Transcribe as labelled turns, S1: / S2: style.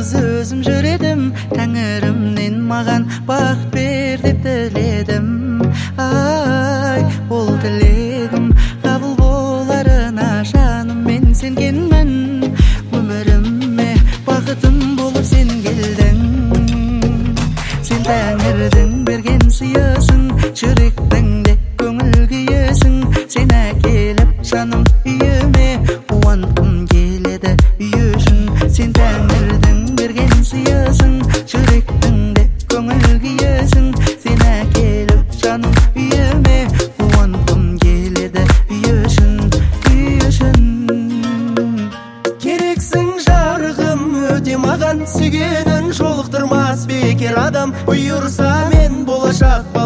S1: жалғыз өзім жүредім, Тәңірімнен маған бақыт бер деп тіледім. Ай, ол тілегім қабыл боларына жаным мен сенгенмін. Өміріме бақытым болып сен келдің. Сен Тәңірдің берген сыйысың, жүректіңде көңіл күйесің. Сен әкеліп жаным үйіме, қуанғым келеді үй үшін. Сен Тәңірдің берген сыйысың, жүректіңде көңіл күйесің. Сен әкеліп жаным үйіме, қуанғым келеді үй үшін, үй үшін. Керексің жарығым өте маған, сүйгенін жолықтырмас бекер адам. Бұйырса мен болашақ